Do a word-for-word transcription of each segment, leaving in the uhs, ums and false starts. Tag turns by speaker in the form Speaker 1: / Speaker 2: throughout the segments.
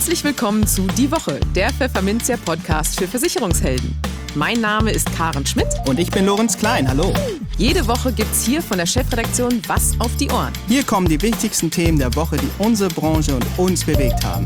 Speaker 1: Herzlich willkommen zu Die Woche, der Pfefferminzia-Podcast für Versicherungshelden. Mein Name ist Karen Schmidt.
Speaker 2: Und ich bin Lorenz Klein, hallo.
Speaker 1: Jede Woche gibt's hier von der Chefredaktion was auf die Ohren.
Speaker 2: Hier kommen die wichtigsten Themen der Woche, die unsere Branche und uns bewegt haben.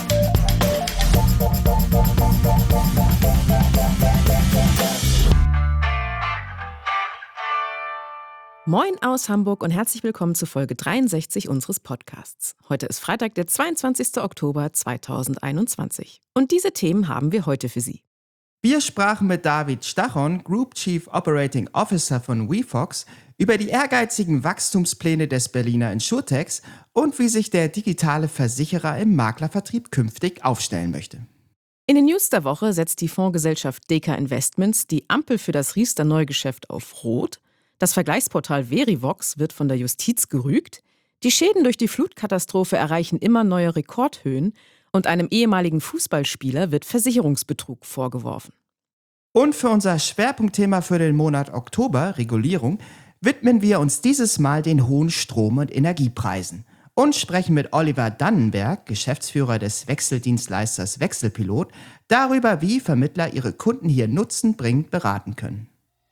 Speaker 1: Moin aus Hamburg und herzlich willkommen zu Folge dreiundsechzig unseres Podcasts. Heute ist Freitag, der zweiundzwanzigster Oktober zweitausendeinundzwanzig. Und diese Themen haben wir heute für Sie.
Speaker 2: Wir sprachen mit David Stachon, Group Chief Operating Officer von WeFox, über die ehrgeizigen Wachstumspläne des Berliner Insurtechs und wie sich der digitale Versicherer im Maklervertrieb künftig aufstellen möchte.
Speaker 1: In den News der Woche setzt die Fondsgesellschaft Deka Investments die Ampel für das Riester-Neugeschäft auf Rot. Das Vergleichsportal Verivox wird von der Justiz gerügt. Die Schäden durch die Flutkatastrophe erreichen immer neue Rekordhöhen und einem ehemaligen Fußballspieler wird Versicherungsbetrug vorgeworfen.
Speaker 2: Und für unser Schwerpunktthema für den Monat Oktober, Regulierung, widmen wir uns dieses Mal den hohen Strom- und Energiepreisen und sprechen mit Oliver Dannenberg, Geschäftsführer des Wechseldienstleisters Wechselpilot, darüber, wie Vermittler ihre Kunden hier nutzenbringend beraten können.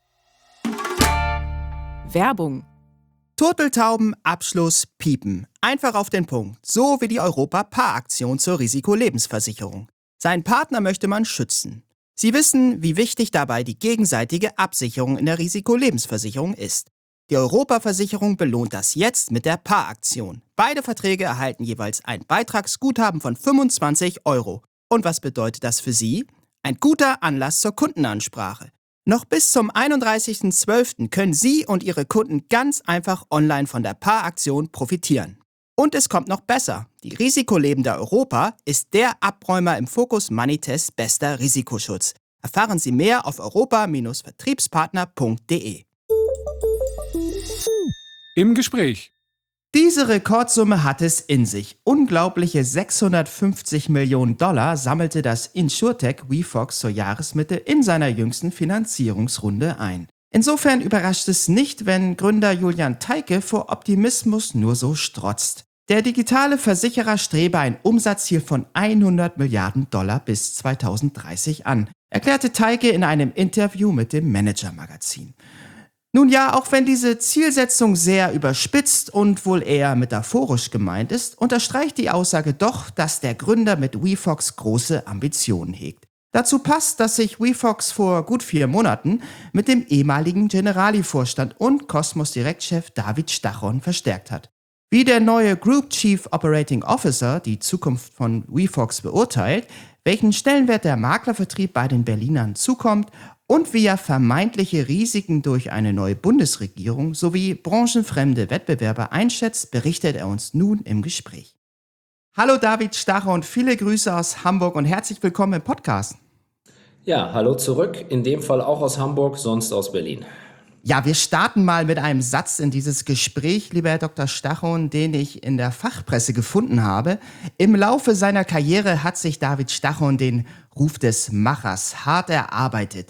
Speaker 1: Werbung.
Speaker 2: Turteltauben, Abschluss, Piepen. Einfach auf den Punkt. So wie die Europa-Paar-Aktion zur Risikolebensversicherung. Seinen Partner möchte man schützen. Sie wissen, wie wichtig dabei die gegenseitige Absicherung in der Risikolebensversicherung ist. Die Europa-Versicherung belohnt das jetzt mit der Paar-Aktion. Beide Verträge erhalten jeweils ein Beitragsguthaben von fünfundzwanzig Euro. Und was bedeutet das für Sie? Ein guter Anlass zur Kundenansprache. Noch bis zum einunddreißigsten zwölften können Sie und Ihre Kunden ganz einfach online von der Paar-Aktion profitieren. Und es kommt noch besser. Die Risikolebende Europa ist der Abräumer im Focus Moneytest bester Risikoschutz. Erfahren Sie mehr auf europa Bindestrich vertriebspartner punkt de.
Speaker 3: Im Gespräch.
Speaker 2: Diese Rekordsumme hat es in sich. Unglaubliche sechshundertfünfzig Millionen Dollar sammelte das Insurtech WeFox zur Jahresmitte in seiner jüngsten Finanzierungsrunde ein. Insofern überrascht es nicht, wenn Gründer Julian Theike vor Optimismus nur so strotzt. Der digitale Versicherer strebe ein Umsatzziel von hundert Milliarden Dollar bis zweitausenddreißig an, erklärte Theike in einem Interview mit dem Manager-Magazin. Nun ja, auch wenn diese Zielsetzung sehr überspitzt und wohl eher metaphorisch gemeint ist, unterstreicht die Aussage doch, dass der Gründer mit WeFox große Ambitionen hegt. Dazu passt, dass sich WeFox vor gut vier Monaten mit dem ehemaligen Generali-Vorstand und Cosmos Direct-Chef David Stachon verstärkt hat. Wie der neue Group Chief Operating Officer die Zukunft von WeFox beurteilt, welchen Stellenwert der Maklervertrieb bei den Berlinern zukommt und wie er vermeintliche Risiken durch eine neue Bundesregierung sowie branchenfremde Wettbewerber einschätzt, berichtet er uns nun im Gespräch. Hallo David Stachon und viele Grüße aus Hamburg und herzlich willkommen im Podcast.
Speaker 4: Ja, hallo zurück, in dem Fall auch aus Hamburg, sonst aus Berlin.
Speaker 2: Ja, wir starten mal mit einem Satz in dieses Gespräch, lieber Herr Doktor Stachon, den ich in der Fachpresse gefunden habe. Im Laufe seiner Karriere hat sich David Stachon den Ruf des Machers hart erarbeitet.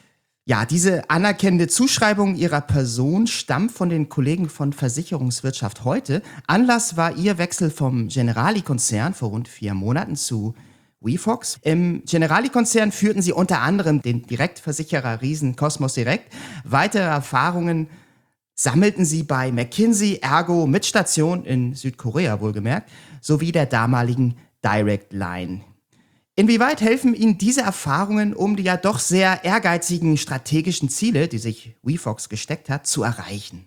Speaker 2: Ja, diese anerkennende Zuschreibung Ihrer Person stammt von den Kollegen von Versicherungswirtschaft heute. Anlass war Ihr Wechsel vom Generali-Konzern vor rund vier Monaten zu WeFox. Im Generali-Konzern führten Sie unter anderem den Direktversicherer Riesen Cosmos Direct. Weitere Erfahrungen sammelten Sie bei McKinsey, Ergo mit Station in Südkorea wohlgemerkt, sowie der damaligen Direct Line. Inwieweit helfen Ihnen diese Erfahrungen, um die ja doch sehr ehrgeizigen strategischen Ziele, die sich WeFox gesteckt hat, zu erreichen?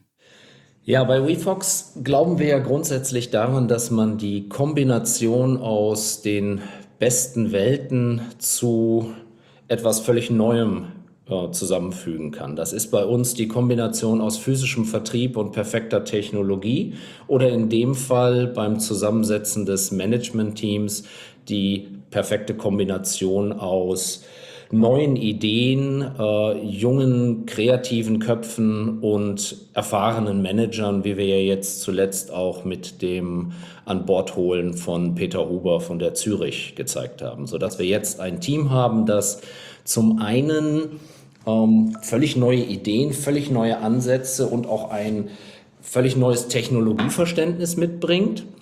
Speaker 4: Ja, bei WeFox glauben wir ja grundsätzlich daran, dass man die Kombination aus den besten Welten zu etwas völlig Neuem äh, zusammenfügen kann. Das ist bei uns die Kombination aus physischem Vertrieb und perfekter Technologie oder in dem Fall beim Zusammensetzen des Managementteams die perfekte Kombination aus neuen Ideen, äh, jungen, kreativen Köpfen und erfahrenen Managern, wie wir ja jetzt zuletzt auch mit dem An-Bord-Holen von Peter Huber von der Zürich gezeigt haben, sodass wir jetzt ein Team haben, das zum einen ähm, völlig neue Ideen, völlig neue Ansätze und auch ein völlig neues Technologieverständnis mitbringt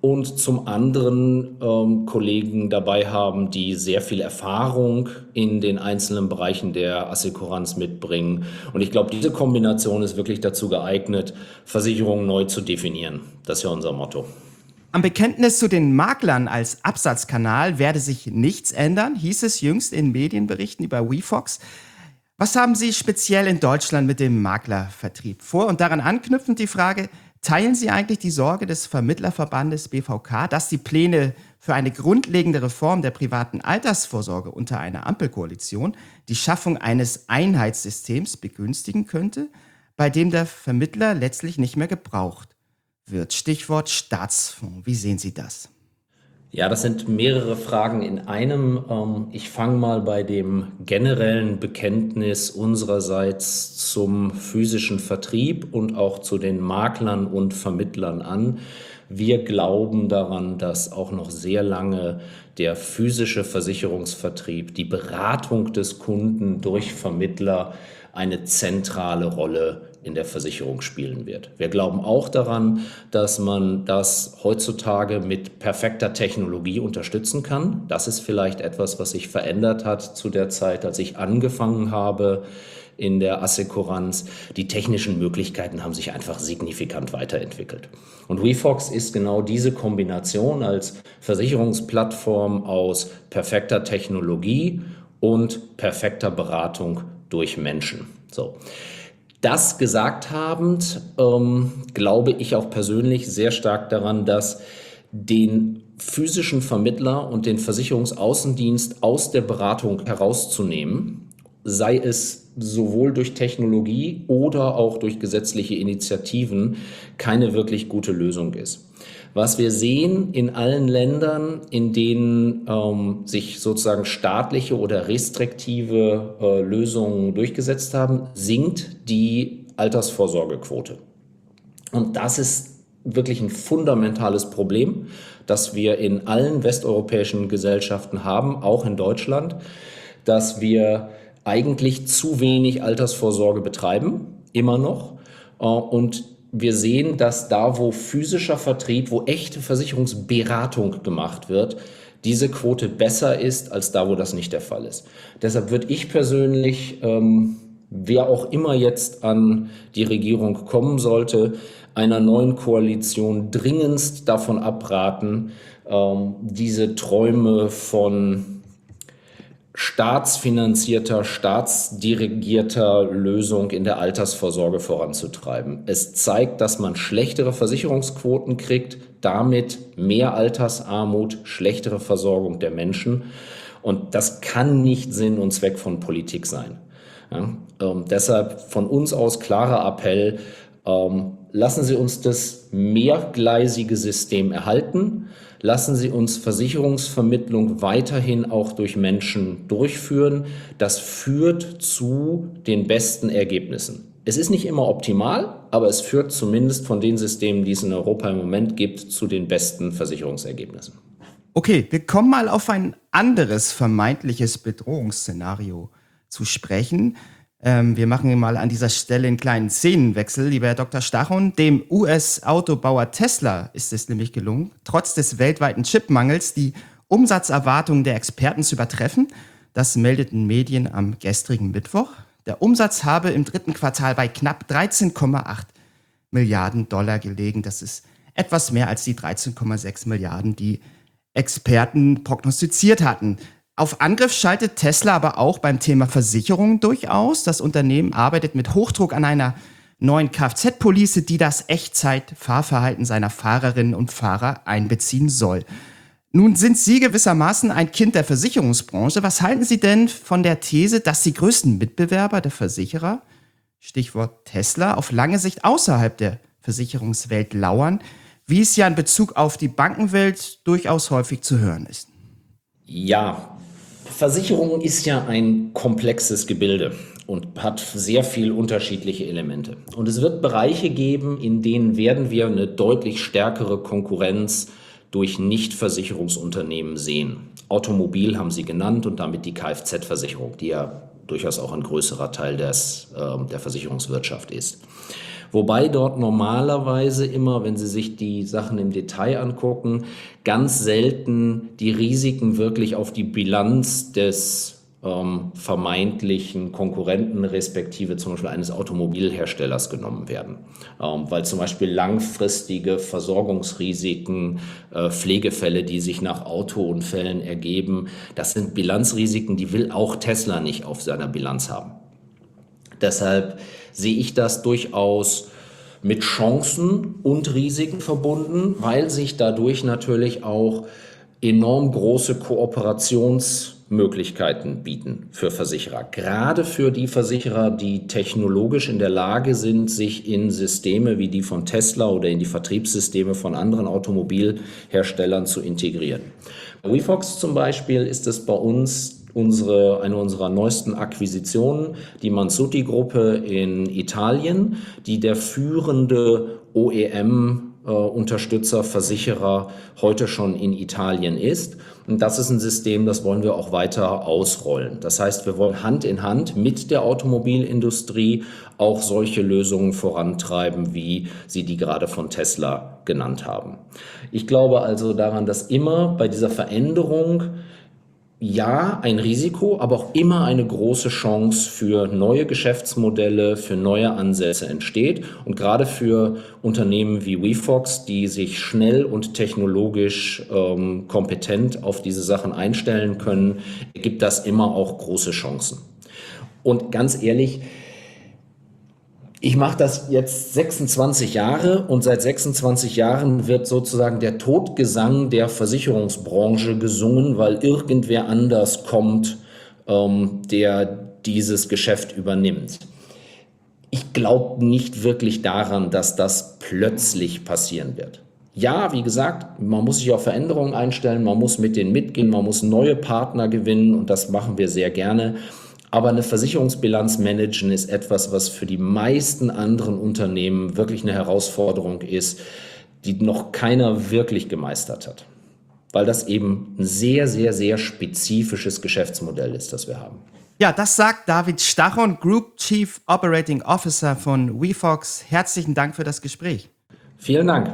Speaker 4: und zum anderen ähm, Kollegen dabei haben, die sehr viel Erfahrung in den einzelnen Bereichen der Assekuranz mitbringen. Und ich glaube, diese Kombination ist wirklich dazu geeignet, Versicherungen neu zu definieren. Das ist ja unser Motto.
Speaker 2: Am Bekenntnis zu den Maklern als Absatzkanal werde sich nichts ändern, hieß es jüngst in Medienberichten über WeFox. Was haben Sie speziell in Deutschland mit dem Maklervertrieb vor? Und daran anknüpfend die Frage, teilen Sie eigentlich die Sorge des Vermittlerverbandes B V K, dass die Pläne für eine grundlegende Reform der privaten Altersvorsorge unter einer Ampelkoalition die Schaffung eines Einheitssystems begünstigen könnte, bei dem der Vermittler letztlich nicht mehr gebraucht wird? Stichwort Staatsfonds. Wie sehen Sie das?
Speaker 4: Ja, das sind mehrere Fragen in einem. Ähm, Ich fange mal bei dem generellen Bekenntnis unsererseits zum physischen Vertrieb und auch zu den Maklern und Vermittlern an. Wir glauben daran, dass auch noch sehr lange der physische Versicherungsvertrieb, die Beratung des Kunden durch Vermittler eine zentrale Rolle in der Versicherung spielen wird. Wir glauben auch daran, dass man das heutzutage mit perfekter Technologie unterstützen kann. Das ist vielleicht etwas, was sich verändert hat zu der Zeit, als ich angefangen habe in der Assekuranz. Die technischen Möglichkeiten haben sich einfach signifikant weiterentwickelt. Und WeFox ist genau diese Kombination als Versicherungsplattform aus perfekter Technologie und perfekter Beratung durch Menschen. So. Das gesagt habend, ähm, glaube ich auch persönlich sehr stark daran, dass den physischen Vermittler und den Versicherungsaußendienst aus der Beratung herauszunehmen, sei es sowohl durch Technologie oder auch durch gesetzliche Initiativen, keine wirklich gute Lösung ist. Was wir sehen in allen Ländern, in denen ähm, sich sozusagen staatliche oder restriktive äh, Lösungen durchgesetzt haben, sinkt die Altersvorsorgequote. Und das ist wirklich ein fundamentales Problem, das wir in allen westeuropäischen Gesellschaften haben, auch in Deutschland, dass wir eigentlich zu wenig Altersvorsorge betreiben, immer noch. Äh, und Wir sehen, dass da, wo physischer Vertrieb, wo echte Versicherungsberatung gemacht wird, diese Quote besser ist als da, wo das nicht der Fall ist. Deshalb würde ich persönlich, ähm, wer auch immer jetzt an die Regierung kommen sollte, einer neuen Koalition dringendst davon abraten, ähm, diese Träume von staatsfinanzierter, staatsdirigierter Lösung in der Altersvorsorge voranzutreiben. Es zeigt, dass man schlechtere Versicherungsquoten kriegt, damit mehr Altersarmut, schlechtere Versorgung der Menschen. Und das kann nicht Sinn und Zweck von Politik sein. Ja, ähm, deshalb von uns aus klarer Appell, ähm, lassen Sie uns das mehrgleisige System erhalten. Lassen Sie uns Versicherungsvermittlung weiterhin auch durch Menschen durchführen. Das führt zu den besten Ergebnissen. Es ist nicht immer optimal, aber es führt zumindest von den Systemen, die es in Europa im Moment gibt, zu den besten Versicherungsergebnissen.
Speaker 2: Okay, wir kommen mal auf ein anderes vermeintliches Bedrohungsszenario zu sprechen. Ähm, wir machen mal an dieser Stelle einen kleinen Szenenwechsel, lieber Herr Doktor Stachon. Dem U S-Autobauer Tesla ist es nämlich gelungen, trotz des weltweiten Chipmangels die Umsatzerwartungen der Experten zu übertreffen. Das meldeten Medien am gestrigen Mittwoch. Der Umsatz habe im dritten Quartal bei knapp dreizehn Komma acht Milliarden Dollar gelegen. Das ist etwas mehr als die dreizehn Komma sechs Milliarden, die Experten prognostiziert hatten. Auf Angriff schaltet Tesla aber auch beim Thema Versicherung durchaus. Das Unternehmen arbeitet mit Hochdruck an einer neuen Kfz-Police, die das Echtzeit-Fahrverhalten seiner Fahrerinnen und Fahrer einbeziehen soll. Nun sind Sie gewissermaßen ein Kind der Versicherungsbranche. Was halten Sie denn von der These, dass die größten Mitbewerber der Versicherer, Stichwort Tesla, auf lange Sicht außerhalb der Versicherungswelt lauern, wie es ja in Bezug auf die Bankenwelt durchaus häufig zu hören ist?
Speaker 4: Ja, Versicherung ist ja ein komplexes Gebilde und hat sehr viele unterschiedliche Elemente. Und es wird Bereiche geben, in denen werden wir eine deutlich stärkere Konkurrenz durch Nichtversicherungsunternehmen sehen. Automobil haben Sie genannt und damit die Kfz-Versicherung, die ja durchaus auch ein größerer Teil des, äh, der Versicherungswirtschaft ist. Wobei dort normalerweise immer, wenn Sie sich die Sachen im Detail angucken, ganz selten die Risiken wirklich auf die Bilanz des ähm, vermeintlichen Konkurrenten respektive zum Beispiel eines Automobilherstellers genommen werden. Ähm, weil zum Beispiel langfristige Versorgungsrisiken, äh, Pflegefälle, die sich nach Autounfällen ergeben, das sind Bilanzrisiken, die will auch Tesla nicht auf seiner Bilanz haben. Deshalb sehe ich das durchaus mit Chancen und Risiken verbunden, weil sich dadurch natürlich auch enorm große Kooperationsmöglichkeiten bieten für Versicherer. Gerade für die Versicherer, die technologisch in der Lage sind, sich in Systeme wie die von Tesla oder in die Vertriebssysteme von anderen Automobilherstellern zu integrieren. Bei WeFox zum Beispiel ist es bei uns Unsere, eine unserer neuesten Akquisitionen, die Mansutti-Gruppe in Italien, die der führende O E M-Unterstützer, Versicherer heute schon in Italien ist. Und das ist ein System, das wollen wir auch weiter ausrollen. Das heißt, wir wollen Hand in Hand mit der Automobilindustrie auch solche Lösungen vorantreiben, wie Sie die gerade von Tesla genannt haben. Ich glaube also daran, dass immer bei dieser Veränderung ja, ein Risiko, aber auch immer eine große Chance für neue Geschäftsmodelle, für neue Ansätze entsteht. Und gerade für Unternehmen wie WeFox, die sich schnell und technologisch ähm, kompetent auf diese Sachen einstellen können, gibt das immer auch große Chancen. Und ganz ehrlich, ich mache das jetzt sechsundzwanzig Jahre und seit sechsundzwanzig Jahren wird sozusagen der Todgesang der Versicherungsbranche gesungen, weil irgendwer anders kommt, ähm, der dieses Geschäft übernimmt. Ich glaube nicht wirklich daran, dass das plötzlich passieren wird. Ja, wie gesagt, man muss sich auf Veränderungen einstellen, man muss mit denen mitgehen, man muss neue Partner gewinnen und das machen wir sehr gerne. Aber eine Versicherungsbilanz managen ist etwas, was für die meisten anderen Unternehmen wirklich eine Herausforderung ist, die noch keiner wirklich gemeistert hat. Weil das eben ein sehr, sehr, sehr spezifisches Geschäftsmodell ist, das wir haben.
Speaker 2: Ja, das sagt David Stachon, Group Chief Operating Officer von WeFox. Herzlichen Dank für das Gespräch.
Speaker 4: Vielen Dank.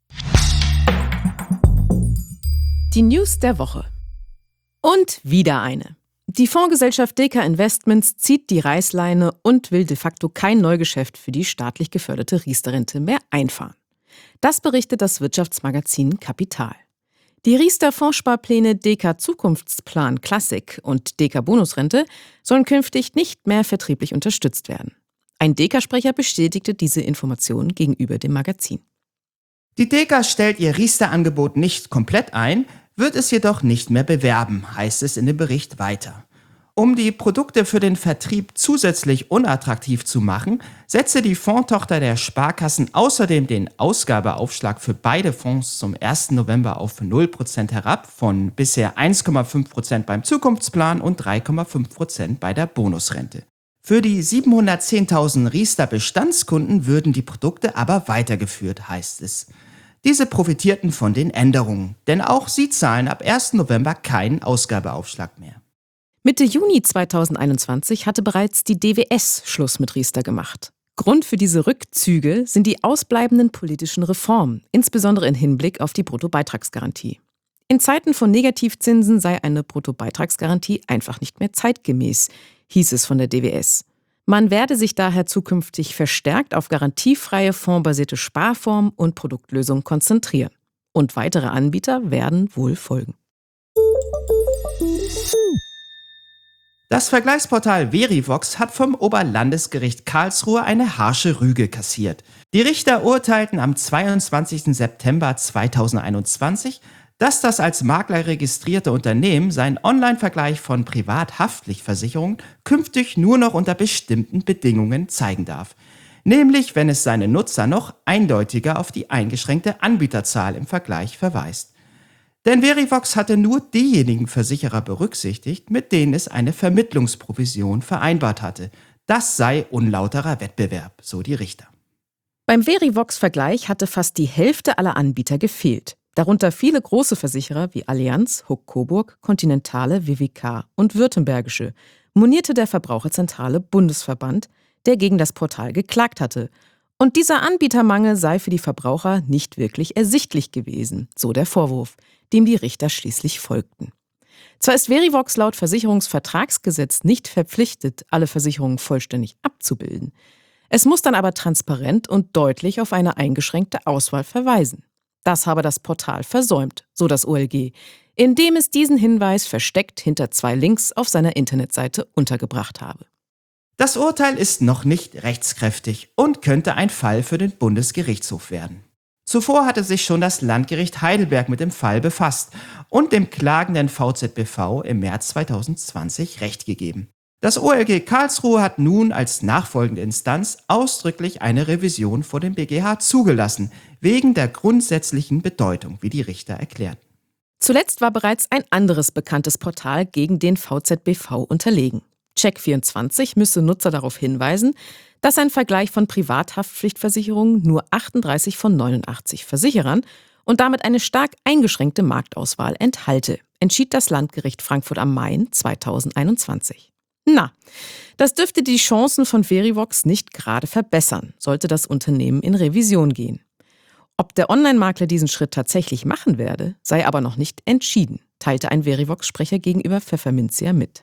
Speaker 1: Die News der Woche. Und wieder eine. Die Fondsgesellschaft Deka Investments zieht die Reißleine und will de facto kein Neugeschäft für die staatlich geförderte Riester-Rente mehr einfahren. Das berichtet das Wirtschaftsmagazin Kapital. Die Riester-Fondssparpläne Deka Zukunftsplan Classic und Deka Bonusrente sollen künftig nicht mehr vertrieblich unterstützt werden. Ein Deka-Sprecher bestätigte diese Informationen gegenüber dem Magazin.
Speaker 2: Die Deka stellt ihr Riester-Angebot nicht komplett ein, wird es jedoch nicht mehr bewerben, heißt es in dem Bericht weiter. Um die Produkte für den Vertrieb zusätzlich unattraktiv zu machen, setze die Fondstochter der Sparkassen außerdem den Ausgabeaufschlag für beide Fonds zum ersten November auf null Prozent herab, von bisher eins Komma fünf Prozent beim Zukunftsplan und drei Komma fünf Prozent bei der Bonusrente. Für die siebenhundertzehntausend Riester-Bestandskunden würden die Produkte aber weitergeführt, heißt es. Diese profitierten von den Änderungen, denn auch sie zahlen ab ersten November keinen Ausgabeaufschlag mehr.
Speaker 1: Mitte Juni zweitausendeinundzwanzig hatte bereits die D W S Schluss mit Riester gemacht. Grund für diese Rückzüge sind die ausbleibenden politischen Reformen, insbesondere im Hinblick auf die Bruttobeitragsgarantie. In Zeiten von Negativzinsen sei eine Bruttobeitragsgarantie einfach nicht mehr zeitgemäß, hieß es von der D W S. Man werde sich daher zukünftig verstärkt auf garantiefreie fondsbasierte Sparformen und Produktlösungen konzentrieren. Und weitere Anbieter werden wohl folgen.
Speaker 2: Das Vergleichsportal Verivox hat vom Oberlandesgericht Karlsruhe eine harsche Rüge kassiert. Die Richter urteilten am zweiundzwanzigsten September zweitausendeinundzwanzig, dass das als Makler registrierte Unternehmen seinen Online-Vergleich von Privathaftpflichtversicherungen künftig nur noch unter bestimmten Bedingungen zeigen darf. Nämlich, wenn es seine Nutzer noch eindeutiger auf die eingeschränkte Anbieterzahl im Vergleich verweist. Denn Verivox hatte nur diejenigen Versicherer berücksichtigt, mit denen es eine Vermittlungsprovision vereinbart hatte. Das sei unlauterer Wettbewerb, so die Richter.
Speaker 1: Beim Verivox-Vergleich hatte fast die Hälfte aller Anbieter gefehlt. Darunter viele große Versicherer wie Allianz, Huck Coburg, Continentale, W W K und Württembergische, monierte der Verbraucherzentrale Bundesverband, der gegen das Portal geklagt hatte Und dieser Anbietermangel sei für die Verbraucher nicht wirklich ersichtlich gewesen, so der Vorwurf, dem die Richter schließlich folgten. Zwar ist Verivox laut Versicherungsvertragsgesetz nicht verpflichtet, alle Versicherungen vollständig abzubilden. Es muss dann aber transparent und deutlich auf eine eingeschränkte Auswahl verweisen. Das habe das Portal versäumt, so das O L G, indem es diesen Hinweis versteckt hinter zwei Links auf seiner Internetseite untergebracht habe.
Speaker 2: Das Urteil ist noch nicht rechtskräftig und könnte ein Fall für den Bundesgerichtshof werden. Zuvor hatte sich schon das Landgericht Heidelberg mit dem Fall befasst und dem klagenden V Z B V im März zweitausendzwanzig Recht gegeben. Das O L G Karlsruhe hat nun als nachfolgende Instanz ausdrücklich eine Revision vor dem B G H zugelassen, wegen der grundsätzlichen Bedeutung, wie die Richter erklärten.
Speaker 1: Zuletzt war bereits ein anderes bekanntes Portal gegen den V Z B V unterlegen. Check vierundzwanzig müsse Nutzer darauf hinweisen, dass ein Vergleich von Privathaftpflichtversicherungen nur achtunddreißig von neunundachtzig Versicherern und damit eine stark eingeschränkte Marktauswahl enthalte, entschied das Landgericht Frankfurt am Main zweitausendeinundzwanzig. Na, das dürfte die Chancen von Verivox nicht gerade verbessern, sollte das Unternehmen in Revision gehen. Ob der Online-Makler diesen Schritt tatsächlich machen werde, sei aber noch nicht entschieden, teilte ein Verivox-Sprecher gegenüber Pfefferminzia mit.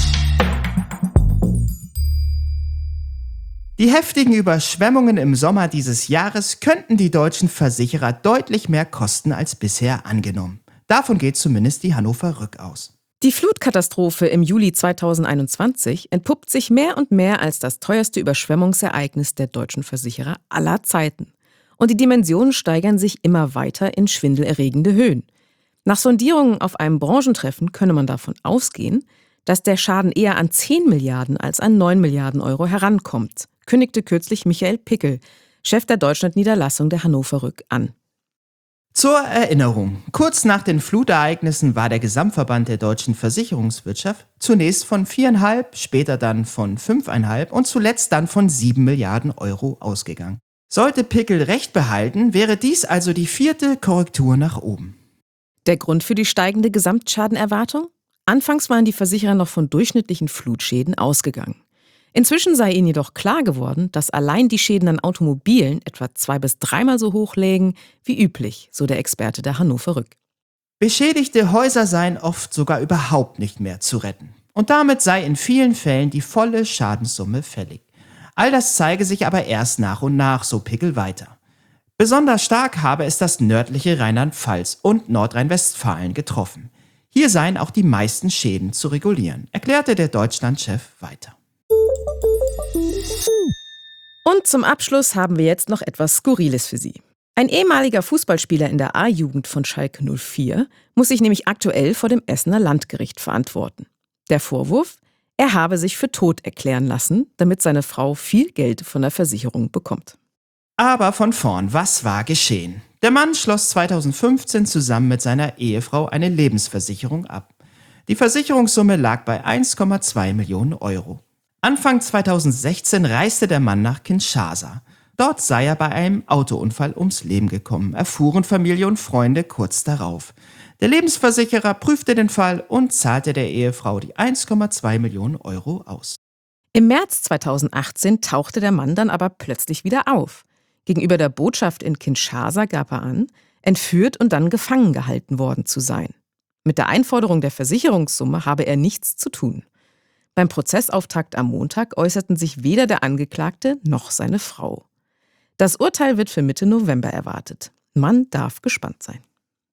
Speaker 2: Die heftigen Überschwemmungen im Sommer dieses Jahres könnten die deutschen Versicherer deutlich mehr kosten als bisher angenommen. Davon geht zumindest die Hannover Rück aus.
Speaker 1: Die Flutkatastrophe im Juli zweitausendeinundzwanzig entpuppt sich mehr und mehr als das teuerste Überschwemmungsereignis der deutschen Versicherer aller Zeiten. Und die Dimensionen steigern sich immer weiter in schwindelerregende Höhen. Nach Sondierungen auf einem Branchentreffen könne man davon ausgehen, dass der Schaden eher an zehn Milliarden als an neun Milliarden Euro herankommt, kündigte kürzlich Michael Pickel, Chef der Deutschland-Niederlassung der Hannover Rück, an.
Speaker 2: Zur Erinnerung, kurz nach den Flutereignissen war der Gesamtverband der deutschen Versicherungswirtschaft zunächst von viereinhalb, später dann von fünfeinhalb und zuletzt dann von sieben Milliarden Euro ausgegangen. Sollte Pickel recht behalten, wäre dies also die vierte Korrektur nach oben.
Speaker 1: Der Grund für die steigende Gesamtschadenerwartung? Anfangs waren die Versicherer noch von durchschnittlichen Flutschäden ausgegangen. Inzwischen sei ihnen jedoch klar geworden, dass allein die Schäden an Automobilen etwa zwei- bis dreimal so hoch lägen wie üblich, so der Experte der Hannover Rück.
Speaker 2: Beschädigte Häuser seien oft sogar überhaupt nicht mehr zu retten. Und damit sei in vielen Fällen die volle Schadenssumme fällig. All das zeige sich aber erst nach und nach, so Pickel weiter. Besonders stark habe es das nördliche Rheinland-Pfalz und Nordrhein-Westfalen getroffen. Hier seien auch die meisten Schäden zu regulieren, erklärte der Deutschlandchef weiter.
Speaker 1: Und zum Abschluss haben wir jetzt noch etwas Skurriles für Sie. Ein ehemaliger Fußballspieler in der A-Jugend von Schalke null vier muss sich nämlich aktuell vor dem Essener Landgericht verantworten. Der Vorwurf? Er habe sich für tot erklären lassen, damit seine Frau viel Geld von der Versicherung bekommt.
Speaker 2: Aber von vorn, was war geschehen? Der Mann schloss zweitausendfünfzehn zusammen mit seiner Ehefrau eine Lebensversicherung ab. Die Versicherungssumme lag bei eins Komma zwei Millionen Euro. Anfang zweitausendsechzehn reiste der Mann nach Kinshasa. Dort sei er bei einem Autounfall ums Leben gekommen, erfuhren Familie und Freunde kurz darauf. Der Lebensversicherer prüfte den Fall und zahlte der Ehefrau die eins Komma zwei Millionen Euro aus.
Speaker 1: Im März zweitausendachtzehn tauchte der Mann dann aber plötzlich wieder auf. Gegenüber der Botschaft in Kinshasa gab er an, entführt und dann gefangen gehalten worden zu sein. Mit der Einforderung der Versicherungssumme habe er nichts zu tun. Beim Prozessauftakt am Montag äußerten sich weder der Angeklagte noch seine Frau. Das Urteil wird für Mitte November erwartet. Man darf gespannt sein.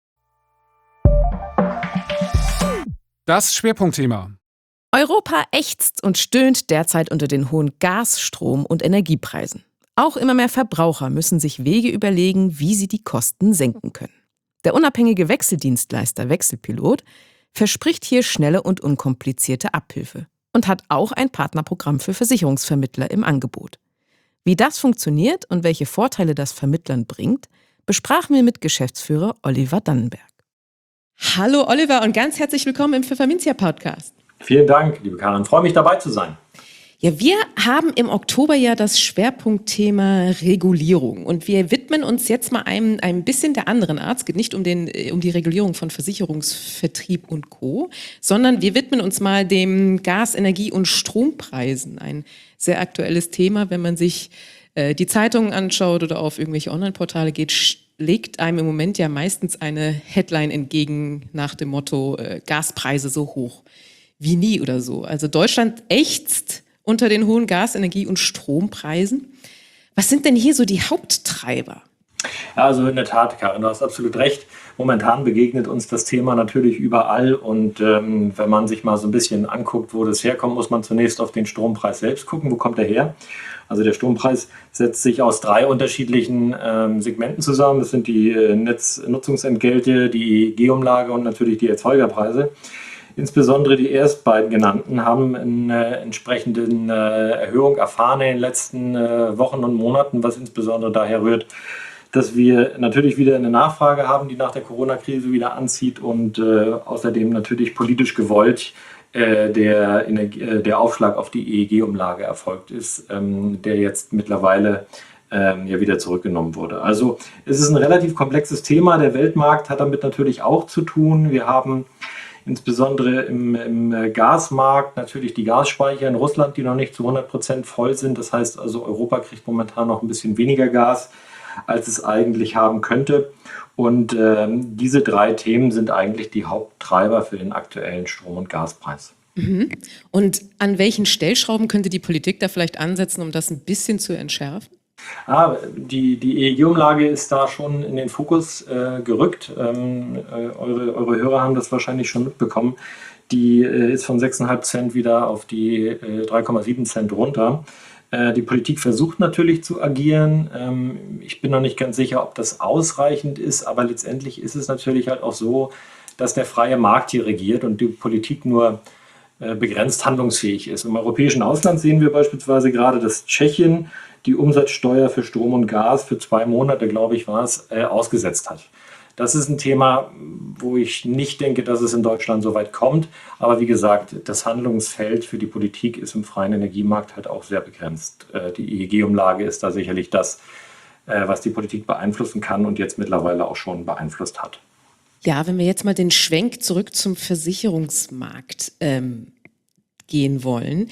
Speaker 3: Das Schwerpunktthema.
Speaker 1: Europa ächzt und stöhnt derzeit unter den hohen Gas-, Strom- und Energiepreisen. Auch immer mehr Verbraucher müssen sich Wege überlegen, wie sie die Kosten senken können. Der unabhängige Wechseldienstleister Wechselpilot verspricht hier schnelle und unkomplizierte Abhilfe und hat auch ein Partnerprogramm für Versicherungsvermittler im Angebot. Wie das funktioniert und welche Vorteile das Vermittlern bringt, besprachen wir mit Geschäftsführer Oliver Dannenberg. Hallo Oliver und ganz herzlich willkommen im Pfefferminzia-Podcast.
Speaker 5: Vielen Dank, liebe Karin. Freue mich, dabei zu sein.
Speaker 1: Ja, wir haben im Oktober ja das Schwerpunktthema Regulierung und wir widmen uns jetzt mal einem ein bisschen der anderen Art. Es geht nicht um, den, um die Regulierung von Versicherungsvertrieb und Co., sondern wir widmen uns mal dem Gas-, Energie- und Strompreisen. Ein sehr aktuelles Thema, wenn man sich äh, die Zeitungen anschaut oder auf irgendwelche Online-Portale geht, legt einem im Moment ja meistens eine Headline entgegen nach dem Motto äh, Gaspreise so hoch wie nie oder so. Also Deutschland ächzt unter den hohen Gas-, Energie- und Strompreisen. Was sind denn hier so die Haupttreiber?
Speaker 5: Ja, also in der Tat, Karin, du hast absolut recht. Momentan begegnet uns das Thema natürlich überall und ähm, wenn man sich mal so ein bisschen anguckt, wo das herkommt, muss man zunächst auf den Strompreis selbst gucken. Wo kommt er her? Also der Strompreis setzt sich aus drei unterschiedlichen ähm, Segmenten zusammen. Das sind die äh, Netznutzungsentgelte, die E G-Umlage und natürlich die Erzeugerpreise. Insbesondere die erst beiden genannten haben eine entsprechende äh, Erhöhung erfahren in den letzten äh, Wochen und Monaten, was insbesondere daher rührt, dass wir natürlich wieder eine Nachfrage haben, die nach der Corona-Krise wieder anzieht und äh, außerdem natürlich politisch gewollt äh, der, Energie, äh, der Aufschlag auf die E E G-Umlage erfolgt ist, ähm, der jetzt mittlerweile ähm, ja wieder zurückgenommen wurde. Also es ist ein relativ komplexes Thema. Der Weltmarkt hat damit natürlich auch zu tun. Wir haben insbesondere im, im Gasmarkt natürlich die Gasspeicher in Russland, die noch nicht zu hundert Prozent voll sind. Das heißt also, Europa kriegt momentan noch ein bisschen weniger Gas, als es eigentlich haben könnte. Und ähm, diese drei Themen sind eigentlich die Haupttreiber für den aktuellen Strom- und Gaspreis.
Speaker 1: Mhm. Und an welchen Stellschrauben könnte die Politik da vielleicht ansetzen, um das ein bisschen zu entschärfen?
Speaker 5: Ah, die, die E E G-Umlage ist da schon in den Fokus äh, gerückt. Ähm, äh, eure, eure Hörer haben das wahrscheinlich schon mitbekommen. Die äh, ist von sechs Komma fünf Cent wieder auf die äh, drei Komma sieben Cent runter. Äh, die Politik versucht natürlich zu agieren. Ähm, ich bin noch nicht ganz sicher, ob das ausreichend ist, aber letztendlich ist es natürlich halt auch so, dass der freie Markt hier regiert und die Politik nur äh, begrenzt handlungsfähig ist. Im europäischen Ausland sehen wir beispielsweise gerade, dass Tschechien die Umsatzsteuer für Strom und Gas für zwei Monate, glaube ich, war es, äh, ausgesetzt hat. Das ist ein Thema, wo ich nicht denke, dass es in Deutschland so weit kommt. Aber wie gesagt, das Handlungsfeld für die Politik ist im freien Energiemarkt halt auch sehr begrenzt. Äh, die E E G-Umlage ist da sicherlich das, äh, was die Politik beeinflussen kann und jetzt mittlerweile auch schon beeinflusst hat.
Speaker 1: Ja, wenn wir jetzt mal den Schwenk zurück zum Versicherungsmarkt ähm, gehen wollen.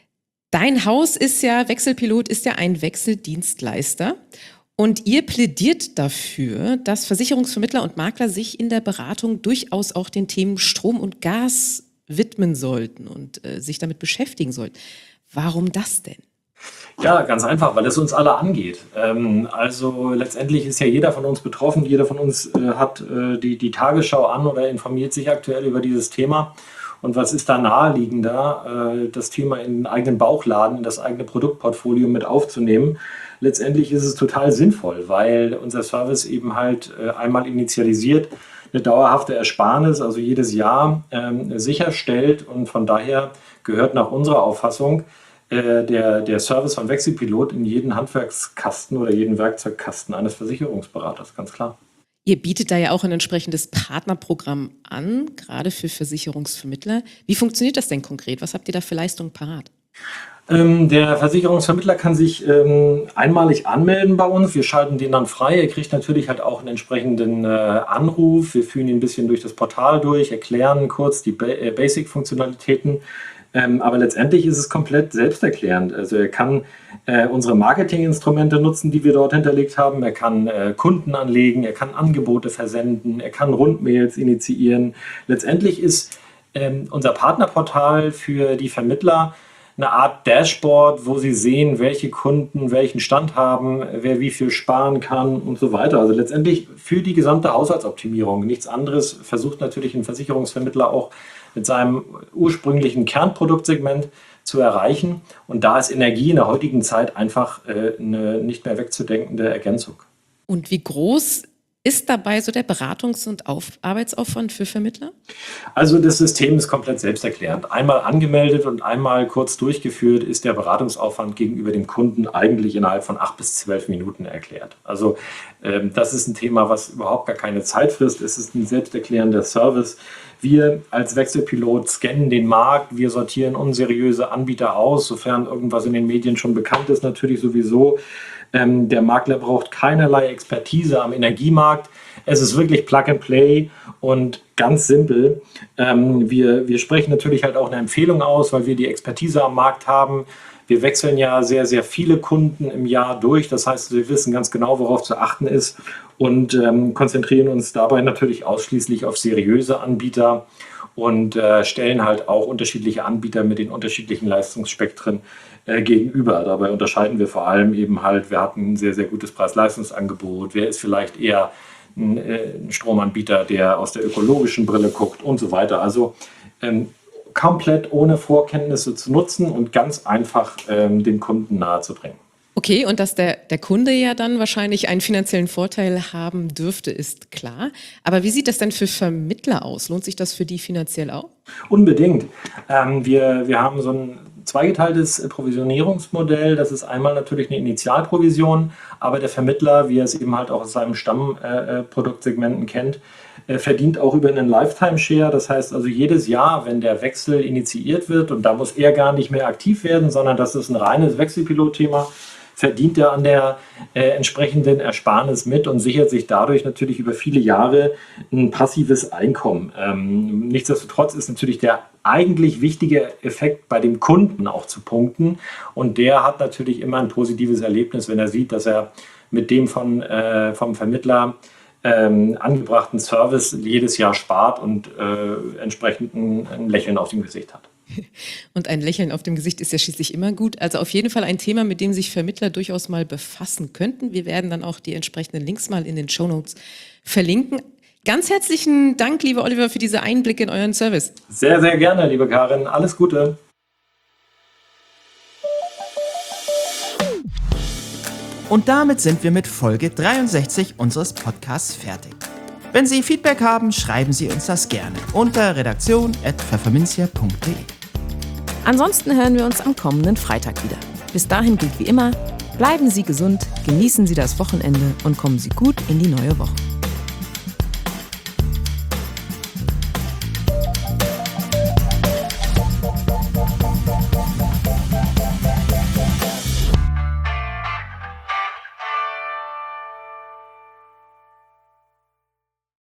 Speaker 1: Dein Haus ist ja, Wechselpilot ist ja ein Wechseldienstleister und ihr plädiert dafür, dass Versicherungsvermittler und Makler sich in der Beratung durchaus auch den Themen Strom und Gas widmen sollten und äh, sich damit beschäftigen sollten. Warum das denn?
Speaker 5: Ja, ganz einfach, weil es uns alle angeht. Ähm, also letztendlich ist ja jeder von uns betroffen, jeder von uns äh, hat äh, die, die Tagesschau an oder informiert sich aktuell über dieses Thema. Und was ist da naheliegender, äh, das Thema in den eigenen Bauchladen, in das eigene Produktportfolio mit aufzunehmen? Letztendlich ist es total sinnvoll, weil unser Service eben halt äh, einmal initialisiert eine dauerhafte Ersparnis, also jedes Jahr ähm, sicherstellt. Und von daher gehört nach unserer Auffassung äh, der, der Service von Wechselpilot in jeden Handwerkskasten oder jeden Werkzeugkasten eines Versicherungsberaters, ganz klar.
Speaker 1: Ihr bietet da ja auch ein entsprechendes Partnerprogramm an, gerade für Versicherungsvermittler. Wie funktioniert das denn konkret? Was habt ihr da für Leistungen parat?
Speaker 5: Ähm, der Versicherungsvermittler kann sich ähm, einmalig anmelden bei uns. Wir schalten den dann frei. Er kriegt natürlich halt auch einen entsprechenden äh, Anruf. Wir führen ihn ein bisschen durch das Portal durch, erklären kurz die ba- äh, Basic-Funktionalitäten. Ähm, aber letztendlich ist es komplett selbsterklärend. Also er kann äh, unsere Marketinginstrumente nutzen, die wir dort hinterlegt haben. Er kann äh, Kunden anlegen, er kann Angebote versenden, er kann Rundmails initiieren. Letztendlich ist ähm, unser Partnerportal für die Vermittler eine Art Dashboard, wo sie sehen, welche Kunden welchen Stand haben, wer wie viel sparen kann und so weiter. Also letztendlich für die gesamte Haushaltsoptimierung. Nichts anderes versucht natürlich ein Versicherungsvermittler auch mit seinem ursprünglichen Kernproduktsegment zu erreichen. Und da ist Energie in der heutigen Zeit einfach äh, eine nicht mehr wegzudenkende Ergänzung.
Speaker 1: Und wie groß ist dabei so der Beratungs- und Auf- Arbeitsaufwand für Vermittler?
Speaker 5: Also das System ist komplett selbsterklärend. Einmal angemeldet und einmal kurz durchgeführt ist der Beratungsaufwand gegenüber dem Kunden eigentlich innerhalb von acht bis zwölf Minuten erklärt. Also ähm, das ist ein Thema, was überhaupt gar keine Zeit frisst. Es ist ein selbsterklärender Service. Wir als Wechselpilot scannen den Markt, wir sortieren unseriöse Anbieter aus, sofern irgendwas in den Medien schon bekannt ist, natürlich sowieso. Ähm, der Makler braucht keinerlei Expertise am Energiemarkt. Es ist wirklich Plug and Play und ganz simpel. Ähm, wir, wir sprechen natürlich halt auch eine Empfehlung aus, weil wir die Expertise am Markt haben. Wir wechseln ja sehr, sehr viele Kunden im Jahr durch. Das heißt, wir wissen ganz genau, worauf zu achten ist und ähm, konzentrieren uns dabei natürlich ausschließlich auf seriöse Anbieter und äh, stellen halt auch unterschiedliche Anbieter mit den unterschiedlichen Leistungsspektren äh, gegenüber. Dabei unterscheiden wir vor allem eben halt, wer hat ein sehr, sehr gutes Preis-Leistungsangebot, wer ist vielleicht eher ein, äh, ein Stromanbieter, der aus der ökologischen Brille guckt und so weiter. Also ähm, komplett ohne Vorkenntnisse zu nutzen und ganz einfach ähm, dem Kunden nahezubringen.
Speaker 1: Okay, und dass der, der Kunde ja dann wahrscheinlich einen finanziellen Vorteil haben dürfte, ist klar. Aber wie sieht das denn für Vermittler aus? Lohnt sich das für die finanziell auch?
Speaker 5: Unbedingt. Ähm, wir, wir haben so ein zweigeteiltes Provisionierungsmodell. Das ist einmal natürlich eine Initialprovision, aber der Vermittler, wie er es eben halt auch aus seinen Stammproduktssegmenten äh, kennt, äh, verdient auch über einen Lifetime-Share. Das heißt also jedes Jahr, wenn der Wechsel initiiert wird, und da muss er gar nicht mehr aktiv werden, sondern das ist ein reines Wechselpilotthema, verdient er an der äh, entsprechenden Ersparnis mit und sichert sich dadurch natürlich über viele Jahre ein passives Einkommen. Ähm, nichtsdestotrotz ist natürlich der eigentlich wichtige Effekt bei dem Kunden auch zu punkten, und der hat natürlich immer ein positives Erlebnis, wenn er sieht, dass er mit dem von, äh, vom Vermittler ähm, angebrachten Service jedes Jahr spart und äh, entsprechend ein, ein Lächeln auf dem Gesicht hat.
Speaker 1: Und ein Lächeln auf dem Gesicht ist ja schließlich immer gut. Also auf jeden Fall ein Thema, mit dem sich Vermittler durchaus mal befassen könnten. Wir werden dann auch die entsprechenden Links mal in den Shownotes verlinken. Ganz herzlichen Dank, lieber Oliver, für diese Einblicke in euren Service.
Speaker 5: Sehr, sehr gerne, liebe Karin. Alles Gute.
Speaker 2: Und damit sind wir mit Folge dreiundsechzig unseres Podcasts fertig. Wenn Sie Feedback haben, schreiben Sie uns das gerne unter redaktion at pfefferminzia punkt de.
Speaker 1: Ansonsten hören wir uns am kommenden Freitag wieder. Bis dahin gilt wie immer, bleiben Sie gesund, genießen Sie das Wochenende und kommen Sie gut in die neue Woche.